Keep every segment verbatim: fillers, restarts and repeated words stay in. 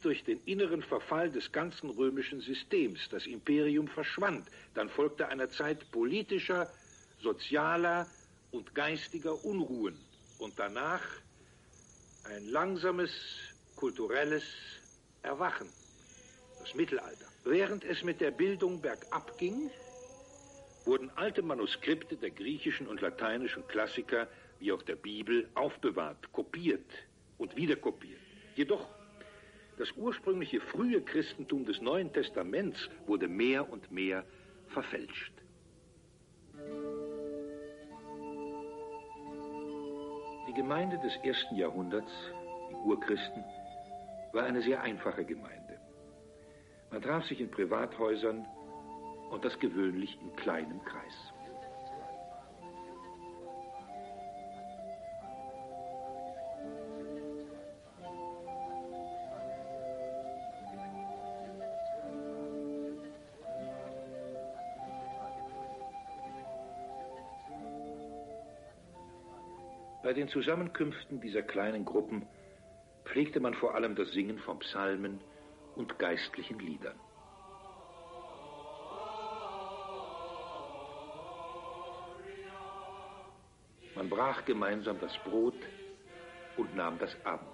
durch den inneren Verfall des ganzen römischen Systems. Das Imperium verschwand. Dann folgte eine Zeit politischer, sozialer und geistiger Unruhen. Und danach ein langsames, kulturelles Erwachen. Das Mittelalter. Während es mit der Bildung bergab ging, wurden alte Manuskripte der griechischen und lateinischen Klassiker, wie auch der Bibel, aufbewahrt, kopiert und wieder kopiert. Jedoch, das ursprüngliche frühe Christentum des Neuen Testaments wurde mehr und mehr verfälscht. Die Gemeinde des ersten Jahrhunderts, die Urchristen, war eine sehr einfache Gemeinde. Man traf sich in Privathäusern und das gewöhnlich in kleinem Kreis. Bei den Zusammenkünften dieser kleinen Gruppen pflegte man vor allem das Singen von Psalmen und geistlichen Liedern. Man brach gemeinsam das Brot und nahm das Abendmahl.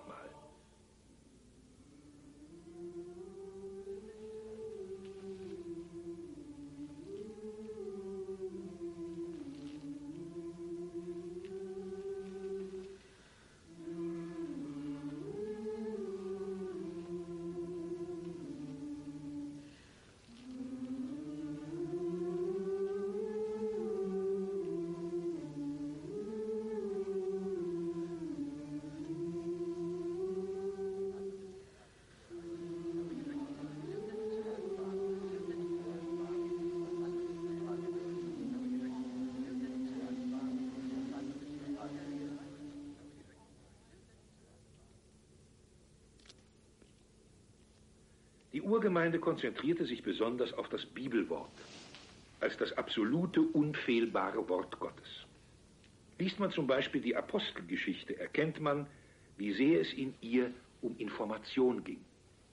Die Urgemeinde konzentrierte sich besonders auf das Bibelwort als das absolute, unfehlbare Wort Gottes. Liest man zum Beispiel die Apostelgeschichte, erkennt man, wie sehr es in ihr um Information ging.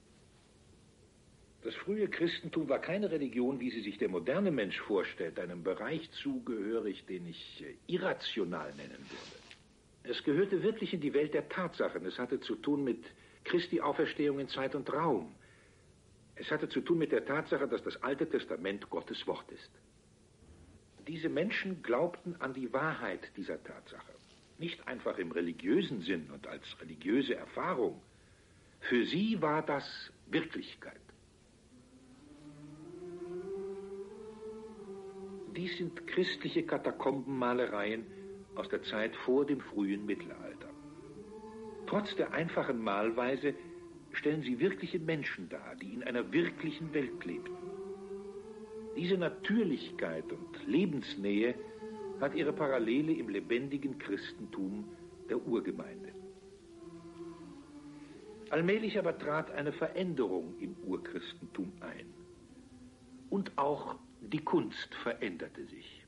Das frühe Christentum war keine Religion, wie sie sich der moderne Mensch vorstellt, einem Bereich zugehörig, den ich irrational nennen würde. Es gehörte wirklich in die Welt der Tatsachen. Es hatte zu tun mit Christi Auferstehung in Zeit und Raum. Es hatte zu tun mit der Tatsache, dass das Alte Testament Gottes Wort ist. Diese Menschen glaubten an die Wahrheit dieser Tatsache. Nicht einfach im religiösen Sinn und als religiöse Erfahrung. Für sie war das Wirklichkeit. Dies sind christliche Katakombenmalereien aus der Zeit vor dem frühen Mittelalter. Trotz der einfachen Malweise stellen sie wirkliche Menschen dar, die in einer wirklichen Welt lebten. Diese Natürlichkeit und Lebensnähe hat ihre Parallele im lebendigen Christentum der Urgemeinde. Allmählich aber trat eine Veränderung im Urchristentum ein. Und auch die Kunst veränderte sich.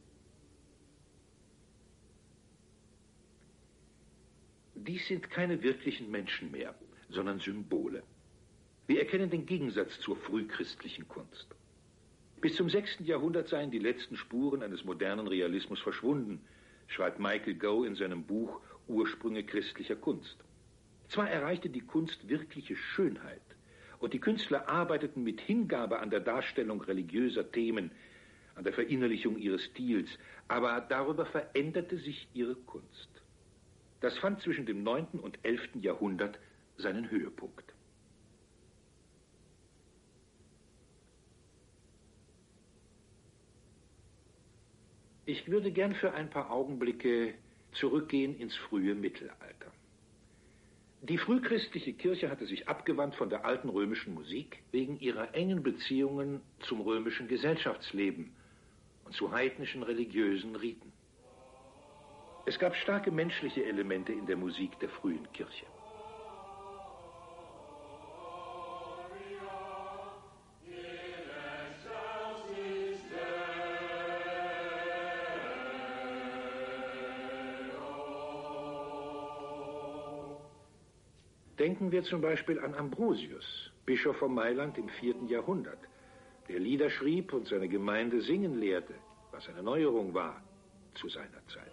Dies sind keine wirklichen Menschen mehr, sondern Symbole. Wir erkennen den Gegensatz zur frühchristlichen Kunst. Bis zum sechsten Jahrhundert seien die letzten Spuren eines modernen Realismus verschwunden, schreibt Michael Gough in seinem Buch Ursprünge christlicher Kunst. Zwar erreichte die Kunst wirkliche Schönheit und die Künstler arbeiteten mit Hingabe an der Darstellung religiöser Themen, an der Verinnerlichung ihres Stils, aber darüber veränderte sich ihre Kunst. Das fand zwischen dem neunten und elften Jahrhundert seinen Höhepunkt. Ich würde gern für ein paar Augenblicke zurückgehen ins frühe Mittelalter. Die frühchristliche Kirche hatte sich abgewandt von der alten römischen Musik wegen ihrer engen Beziehungen zum römischen Gesellschaftsleben und zu heidnischen religiösen Riten. Es gab starke menschliche Elemente in der Musik der frühen Kirche. Denken wir zum Beispiel an Ambrosius, Bischof von Mailand im vierten Jahrhundert, der Lieder schrieb und seine Gemeinde singen lehrte, was eine Neuerung war zu seiner Zeit.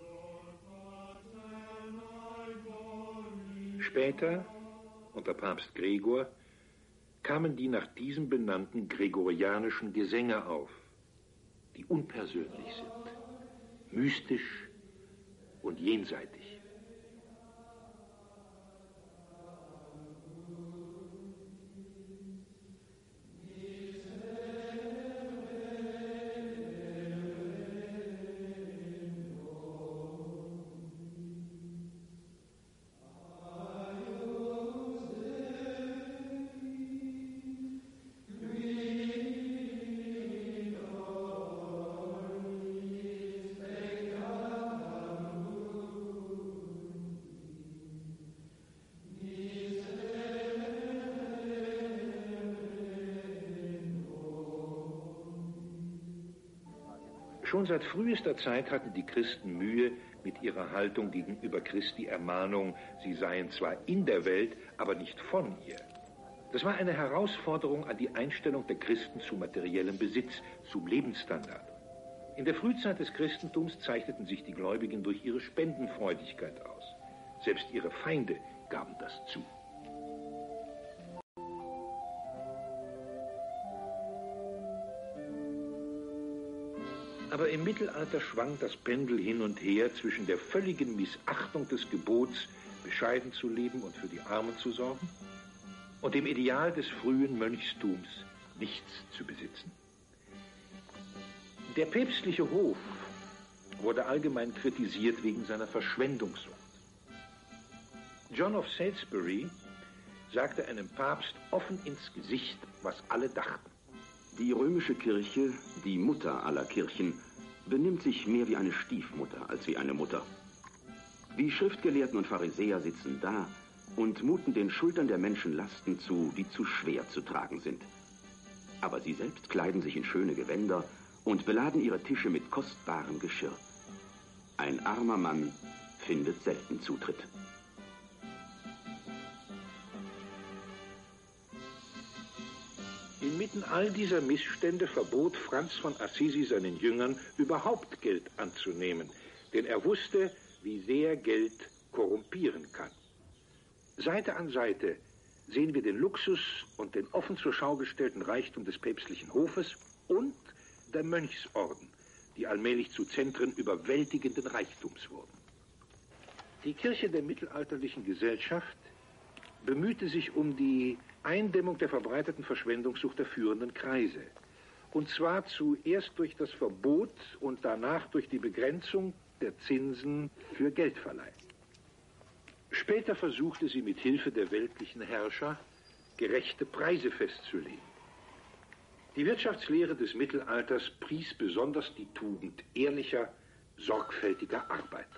Später, unter Papst Gregor, kamen die nach diesem benannten gregorianischen Gesänge auf, die unpersönlich sind, mystisch und jenseitig. Schon seit frühester Zeit hatten die Christen Mühe mit ihrer Haltung gegenüber Christi Ermahnung, sie seien zwar in der Welt, aber nicht von ihr. Das war eine Herausforderung an die Einstellung der Christen zu materiellem Besitz, zum Lebensstandard. In der Frühzeit des Christentums zeichneten sich die Gläubigen durch ihre Spendenfreudigkeit aus. Selbst ihre Feinde gaben das zu. Aber im Mittelalter schwang das Pendel hin und her zwischen der völligen Missachtung des Gebots, bescheiden zu leben und für die Armen zu sorgen, und dem Ideal des frühen Mönchstums, nichts zu besitzen. Der päpstliche Hof wurde allgemein kritisiert wegen seiner Verschwendungssucht. John of Salisbury sagte einem Papst offen ins Gesicht, was alle dachten. Die römische Kirche, die Mutter aller Kirchen, benimmt sich mehr wie eine Stiefmutter als wie eine Mutter. Die Schriftgelehrten und Pharisäer sitzen da und muten den Schultern der Menschen Lasten zu, die zu schwer zu tragen sind. Aber sie selbst kleiden sich in schöne Gewänder und beladen ihre Tische mit kostbarem Geschirr. Ein armer Mann findet selten Zutritt. Inmitten all dieser Missstände verbot Franz von Assisi seinen Jüngern, überhaupt Geld anzunehmen, denn er wusste, wie sehr Geld korrumpieren kann. Seite an Seite sehen wir den Luxus und den offen zur Schau gestellten Reichtum des päpstlichen Hofes und der Mönchsorden, die allmählich zu Zentren überwältigenden Reichtums wurden. Die Kirche der mittelalterlichen Gesellschaft bemühte sich um die Eindämmung der verbreiteten Verschwendungssucht der führenden Kreise. Und zwar zuerst durch das Verbot und danach durch die Begrenzung der Zinsen für Geldverleih. Später versuchte sie mit Hilfe der weltlichen Herrscher, gerechte Preise festzulegen. Die Wirtschaftslehre des Mittelalters pries besonders die Tugend ehrlicher, sorgfältiger Arbeit.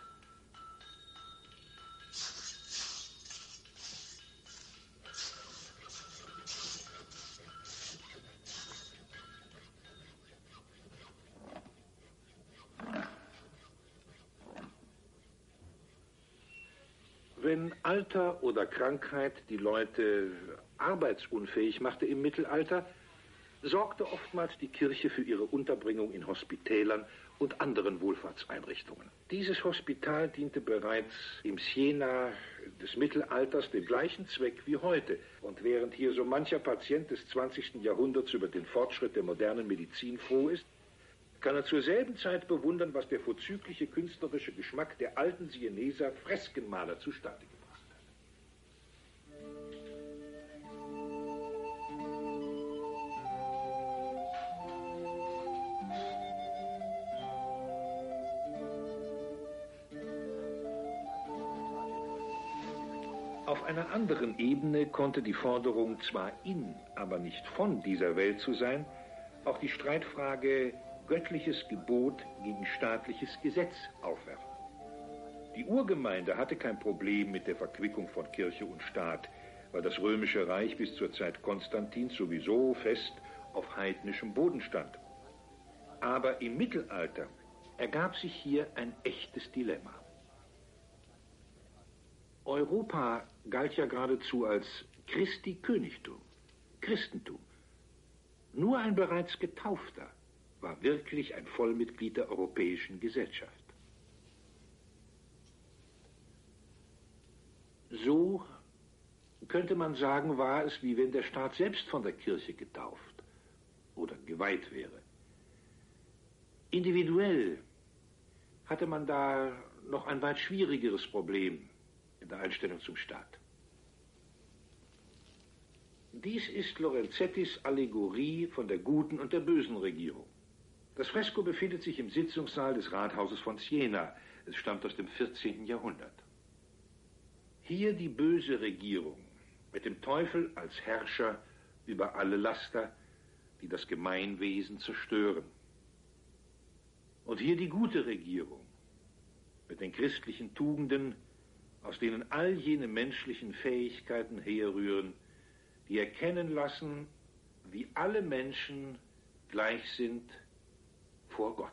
Wenn Alter oder Krankheit die Leute arbeitsunfähig machte im Mittelalter, sorgte oftmals die Kirche für ihre Unterbringung in Hospitälern und anderen Wohlfahrtseinrichtungen. Dieses Hospital diente bereits im Siena des Mittelalters dem gleichen Zweck wie heute. Und während hier so mancher Patient des zwanzigsten Jahrhunderts über den Fortschritt der modernen Medizin froh ist, kann er zur selben Zeit bewundern, was der vorzügliche künstlerische Geschmack der alten Sieneser Freskenmaler zustande gebracht hat. Auf einer anderen Ebene konnte die Forderung, zwar in, aber nicht von dieser Welt zu sein, auch die Streitfrage göttliches Gebot gegen staatliches Gesetz aufwerfen. Die Urgemeinde hatte kein Problem mit der Verquickung von Kirche und Staat, weil das Römische Reich bis zur Zeit Konstantins sowieso fest auf heidnischem Boden stand. Aber im Mittelalter ergab sich hier ein echtes Dilemma. Europa galt ja geradezu als Christi Königtum, Christentum. Nur ein bereits Getaufter war wirklich ein Vollmitglied der europäischen Gesellschaft. So könnte man sagen, war es, wie wenn der Staat selbst von der Kirche getauft oder geweiht wäre. Individuell hatte man da noch ein weit schwierigeres Problem in der Einstellung zum Staat. Dies ist Lorenzettis Allegorie von der guten und der bösen Regierung. Das Fresko befindet sich im Sitzungssaal des Rathauses von Siena. Es stammt aus dem vierzehnten Jahrhundert. Hier die böse Regierung mit dem Teufel als Herrscher über alle Laster, die das Gemeinwesen zerstören. Und hier die gute Regierung mit den christlichen Tugenden, aus denen all jene menschlichen Fähigkeiten herrühren, die erkennen lassen, wie alle Menschen gleich sind vor Gott.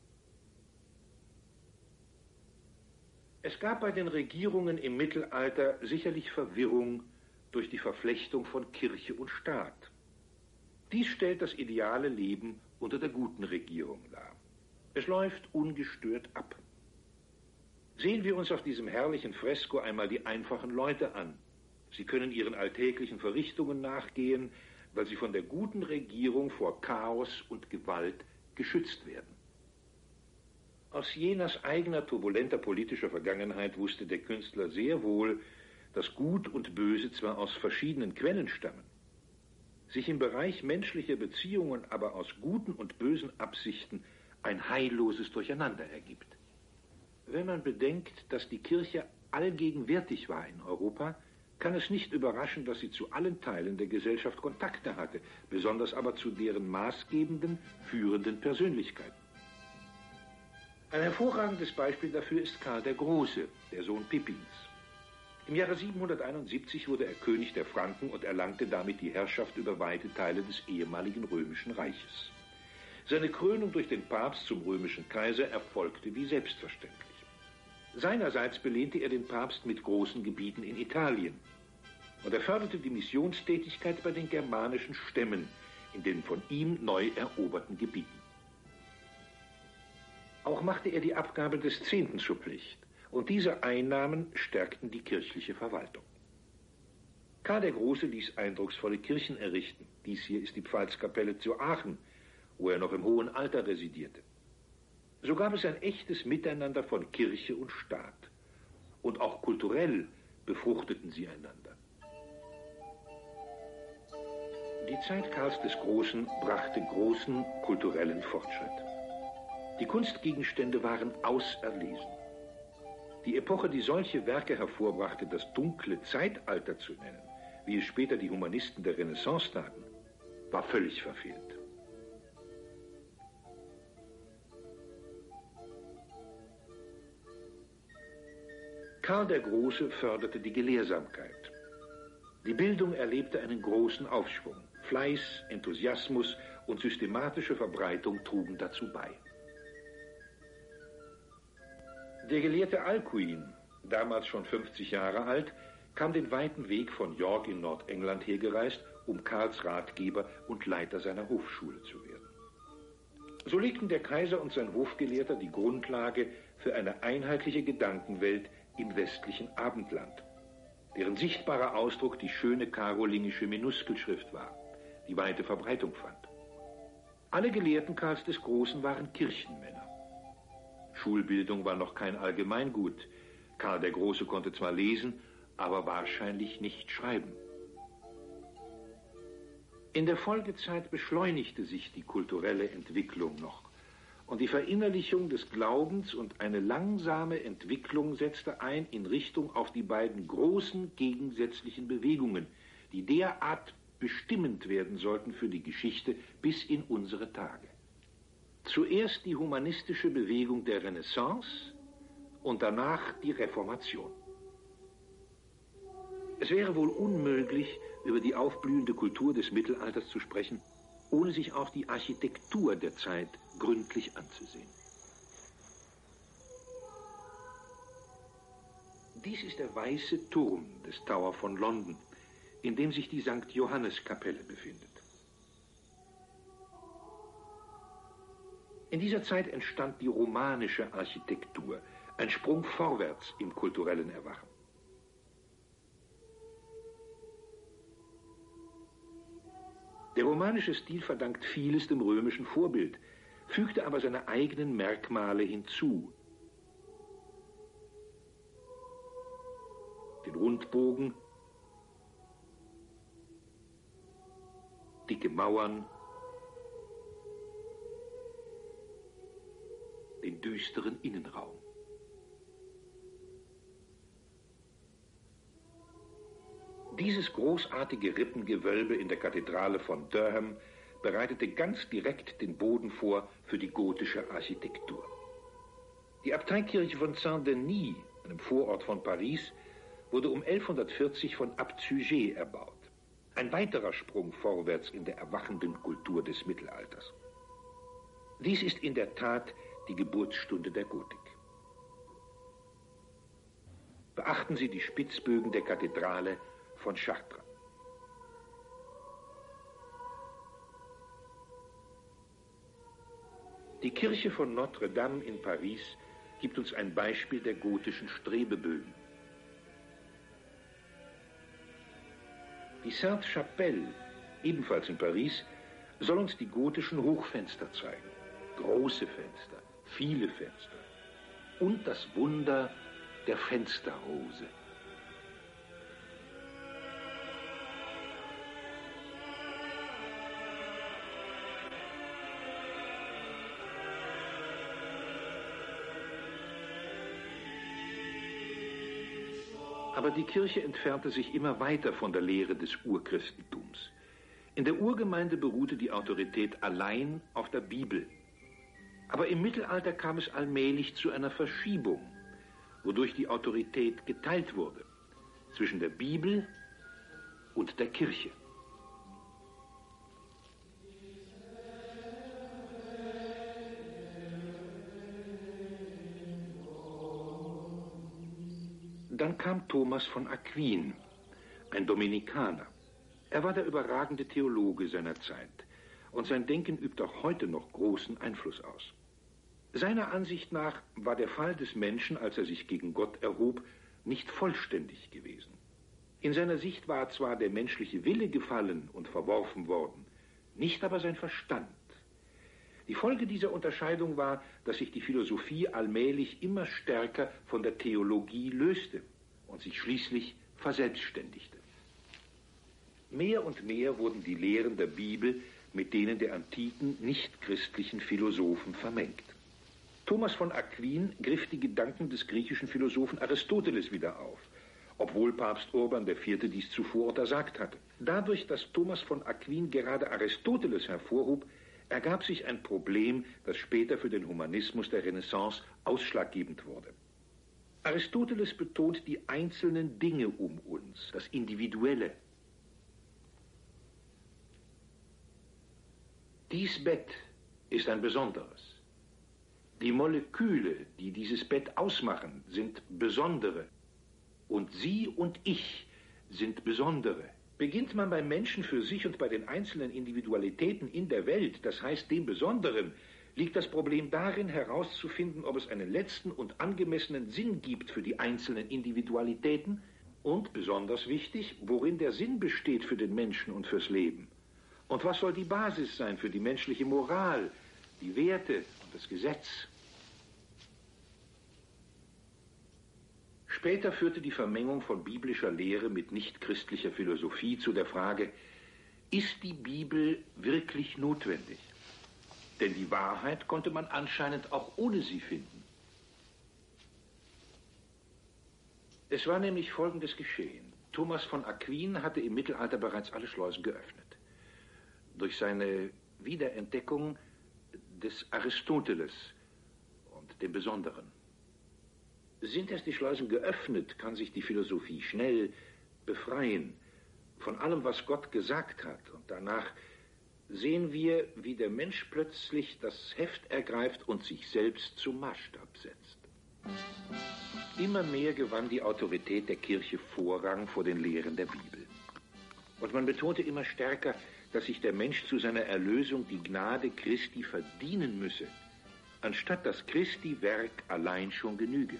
Es gab bei den Regierungen im Mittelalter sicherlich Verwirrung durch die Verflechtung von Kirche und Staat. Dies stellt das ideale Leben unter der guten Regierung dar. Es läuft ungestört ab. Sehen wir uns auf diesem herrlichen Fresko einmal die einfachen Leute an. Sie können ihren alltäglichen Verrichtungen nachgehen, weil sie von der guten Regierung vor Chaos und Gewalt geschützt werden. Aus Jenas eigener turbulenter politischer Vergangenheit wusste der Künstler sehr wohl, dass Gut und Böse zwar aus verschiedenen Quellen stammen, sich im Bereich menschlicher Beziehungen aber aus guten und bösen Absichten ein heilloses Durcheinander ergibt. Wenn man bedenkt, dass die Kirche allgegenwärtig war in Europa, kann es nicht überraschen, dass sie zu allen Teilen der Gesellschaft Kontakte hatte, besonders aber zu deren maßgebenden, führenden Persönlichkeiten. Ein hervorragendes Beispiel dafür ist Karl der Große, der Sohn Pippins. Im Jahre siebenhunderteinundsiebzig wurde er König der Franken und erlangte damit die Herrschaft über weite Teile des ehemaligen römischen Reiches. Seine Krönung durch den Papst zum römischen Kaiser erfolgte wie selbstverständlich. Seinerseits belehnte er den Papst mit großen Gebieten in Italien und er förderte die Missionstätigkeit bei den germanischen Stämmen in den von ihm neu eroberten Gebieten. Auch machte er die Abgabe des Zehnten zur Pflicht und diese Einnahmen stärkten die kirchliche Verwaltung. Karl der Große ließ eindrucksvolle Kirchen errichten. Dies hier ist die Pfalzkapelle zu Aachen, wo er noch im hohen Alter residierte. So gab es ein echtes Miteinander von Kirche und Staat. Und auch kulturell befruchteten sie einander. Die Zeit Karls des Großen brachte großen kulturellen Fortschritt. Die Kunstgegenstände waren auserlesen. Die Epoche, die solche Werke hervorbrachte, das dunkle Zeitalter zu nennen, wie es später die Humanisten der Renaissance taten, war völlig verfehlt. Karl der Große förderte die Gelehrsamkeit. Die Bildung erlebte einen großen Aufschwung. Fleiß, Enthusiasmus und systematische Verbreitung trugen dazu bei. Der Gelehrte Alcuin, damals schon fünfzig Jahre alt, kam den weiten Weg von York in Nordengland hergereist, um Karls Ratgeber und Leiter seiner Hofschule zu werden. So legten der Kaiser und sein Hofgelehrter die Grundlage für eine einheitliche Gedankenwelt im westlichen Abendland, deren sichtbarer Ausdruck die schöne karolingische Minuskelschrift war, die weite Verbreitung fand. Alle Gelehrten Karls des Großen waren Kirchenmänner. Schulbildung war noch kein Allgemeingut. Karl der Große konnte zwar lesen, aber wahrscheinlich nicht schreiben. In der Folgezeit beschleunigte sich die kulturelle Entwicklung noch und die Verinnerlichung des Glaubens und eine langsame Entwicklung setzte ein in Richtung auf die beiden großen gegensätzlichen Bewegungen, die derart bestimmend werden sollten für die Geschichte bis in unsere Tage. Zuerst die humanistische Bewegung der Renaissance und danach die Reformation. Es wäre wohl unmöglich, über die aufblühende Kultur des Mittelalters zu sprechen, ohne sich auch die Architektur der Zeit gründlich anzusehen. Dies ist der weiße Turm des Tower von London, in dem sich die Sankt Johannes-Kapelle befindet. In dieser Zeit entstand die romanische Architektur, ein Sprung vorwärts im kulturellen Erwachen. Der romanische Stil verdankt vieles dem römischen Vorbild, fügte aber seine eigenen Merkmale hinzu. Den Rundbogen, dicke Mauern, den düsteren Innenraum. Dieses großartige Rippengewölbe in der Kathedrale von Durham bereitete ganz direkt den Boden vor für die gotische Architektur. Die Abteikirche von Saint-Denis, einem Vorort von Paris, wurde um elfhundertvierzig von Abt Suger erbaut. Ein weiterer Sprung vorwärts in der erwachenden Kultur des Mittelalters. Dies ist in der Tat die Geburtsstunde der Gotik. Beachten Sie die Spitzbögen der Kathedrale von Chartres. Die Kirche von Notre-Dame in Paris gibt uns ein Beispiel der gotischen Strebebögen. Die Sainte-Chapelle, ebenfalls in Paris, soll uns die gotischen Hochfenster zeigen. Große Fenster, viele Fenster und das Wunder der Fensterrose. Aber die Kirche entfernte sich immer weiter von der Lehre des Urchristentums. In der Urgemeinde beruhte die Autorität allein auf der Bibel. Aber im Mittelalter kam es allmählich zu einer Verschiebung, wodurch die Autorität geteilt wurde zwischen der Bibel und der Kirche. Dann kam Thomas von Aquin, ein Dominikaner. Er war der überragende Theologe seiner Zeit und sein Denken übt auch heute noch großen Einfluss aus. Seiner Ansicht nach war der Fall des Menschen, als er sich gegen Gott erhob, nicht vollständig gewesen. In seiner Sicht war zwar der menschliche Wille gefallen und verworfen worden, nicht aber sein Verstand. Die Folge dieser Unterscheidung war, dass sich die Philosophie allmählich immer stärker von der Theologie löste und sich schließlich verselbstständigte. Mehr und mehr wurden die Lehren der Bibel mit denen der antiken, nichtchristlichen Philosophen vermengt. Thomas von Aquin griff die Gedanken des griechischen Philosophen Aristoteles wieder auf, obwohl Papst Urban der Vierte dies zuvor untersagt hatte. Dadurch, dass Thomas von Aquin gerade Aristoteles hervorhob, ergab sich ein Problem, das später für den Humanismus der Renaissance ausschlaggebend wurde. Aristoteles betont die einzelnen Dinge um uns, das Individuelle. Dies Bett ist ein besonderes. Die Moleküle, die dieses Bett ausmachen, sind besondere. Und Sie und ich sind besondere. Beginnt man beim Menschen für sich und bei den einzelnen Individualitäten in der Welt, das heißt dem Besonderen, liegt das Problem darin, herauszufinden, ob es einen letzten und angemessenen Sinn gibt für die einzelnen Individualitäten und, besonders wichtig, worin der Sinn besteht für den Menschen und fürs Leben. Und was soll die Basis sein für die menschliche Moral, die Werte und das Gesetz? Später führte die Vermengung von biblischer Lehre mit nichtchristlicher Philosophie zu der Frage, ist die Bibel wirklich notwendig? Denn die Wahrheit konnte man anscheinend auch ohne sie finden. Es war nämlich Folgendes geschehen. Thomas von Aquin hatte im Mittelalter bereits alle Schleusen geöffnet. Durch seine Wiederentdeckung des Aristoteles und dem Besonderen. Sind erst die Schleusen geöffnet, kann sich die Philosophie schnell befreien von allem, was Gott gesagt hat. Und danach sehen wir, wie der Mensch plötzlich das Heft ergreift und sich selbst zum Maßstab setzt. Immer mehr gewann die Autorität der Kirche Vorrang vor den Lehren der Bibel. Und man betonte immer stärker, dass sich der Mensch zu seiner Erlösung die Gnade Christi verdienen müsse, anstatt dass Christi Werk allein schon genüge.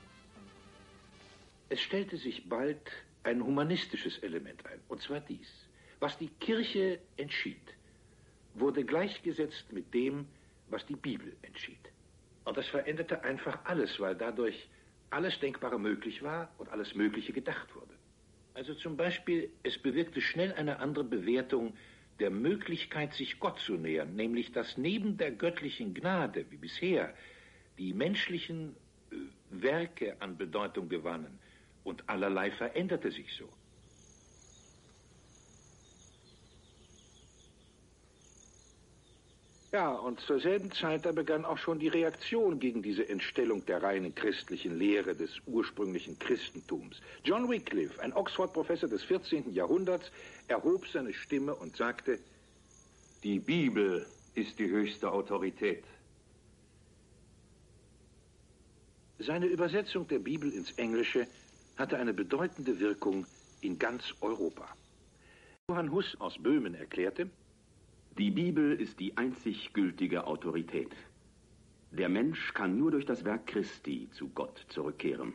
Es stellte sich bald ein humanistisches Element ein, und zwar dies: Was die Kirche entschied, wurde gleichgesetzt mit dem, was die Bibel entschied. Und das veränderte einfach alles, weil dadurch alles Denkbare möglich war und alles Mögliche gedacht wurde. Also zum Beispiel, es bewirkte schnell eine andere Bewertung der Möglichkeit, sich Gott zu nähern, nämlich dass neben der göttlichen Gnade, wie bisher, die menschlichen äh, Werke an Bedeutung gewannen und allerlei veränderte sich so. Ja, und zur selben Zeit, da begann auch schon die Reaktion gegen diese Entstellung der reinen christlichen Lehre des ursprünglichen Christentums. John Wycliffe, ein Oxford-Professor des vierzehnten Jahrhunderts, erhob seine Stimme und sagte: Die Bibel ist die höchste Autorität. Seine Übersetzung der Bibel ins Englische hatte eine bedeutende Wirkung in ganz Europa. Johann Hus aus Böhmen erklärte: Die Bibel ist die einzig gültige Autorität. Der Mensch kann nur durch das Werk Christi zu Gott zurückkehren.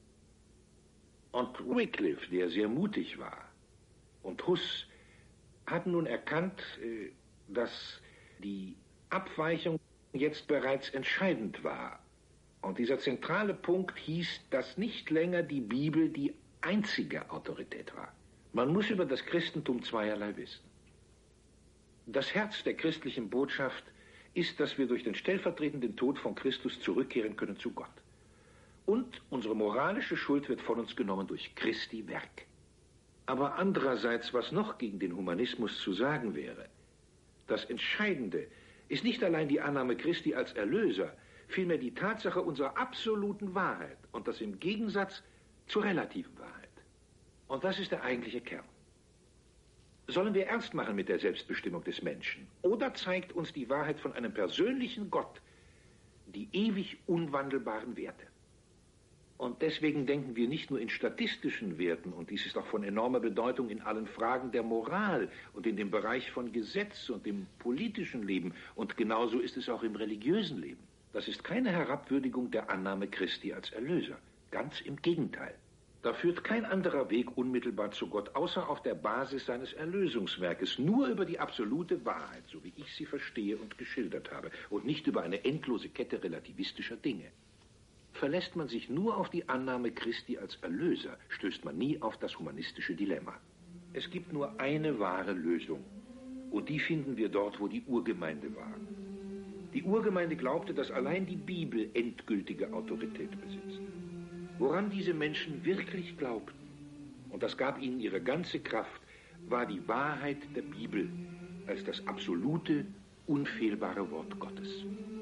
Und Wycliffe, der sehr mutig war, und Hus hatten nun erkannt, dass die Abweichung jetzt bereits entscheidend war. Und dieser zentrale Punkt hieß, dass nicht länger die Bibel die einzige Autorität war. Man muss über das Christentum zweierlei wissen. Das Herz der christlichen Botschaft ist, dass wir durch den stellvertretenden Tod von Christus zurückkehren können zu Gott. Und unsere moralische Schuld wird von uns genommen durch Christi Werk. Aber andererseits, was noch gegen den Humanismus zu sagen wäre: Das Entscheidende ist nicht allein die Annahme Christi als Erlöser, vielmehr die Tatsache unserer absoluten Wahrheit und das im Gegensatz zur relativen Wahrheit. Und das ist der eigentliche Kern. Sollen wir ernst machen mit der Selbstbestimmung des Menschen? Oder zeigt uns die Wahrheit von einem persönlichen Gott die ewig unwandelbaren Werte? Und deswegen denken wir nicht nur in statistischen Werten, und dies ist auch von enormer Bedeutung in allen Fragen der Moral und in dem Bereich von Gesetz und dem politischen Leben, und genauso ist es auch im religiösen Leben. Das ist keine Herabwürdigung der Annahme Christi als Erlöser. Ganz im Gegenteil. Da führt kein anderer Weg unmittelbar zu Gott, außer auf der Basis seines Erlösungswerkes, nur über die absolute Wahrheit, so wie ich sie verstehe und geschildert habe, und nicht über eine endlose Kette relativistischer Dinge. Verlässt man sich nur auf die Annahme Christi als Erlöser, stößt man nie auf das humanistische Dilemma. Es gibt nur eine wahre Lösung, und die finden wir dort, wo die Urgemeinde war. Die Urgemeinde glaubte, dass allein die Bibel endgültige Autorität besitzt. Woran diese Menschen wirklich glaubten, und das gab ihnen ihre ganze Kraft, war die Wahrheit der Bibel als das absolute, unfehlbare Wort Gottes.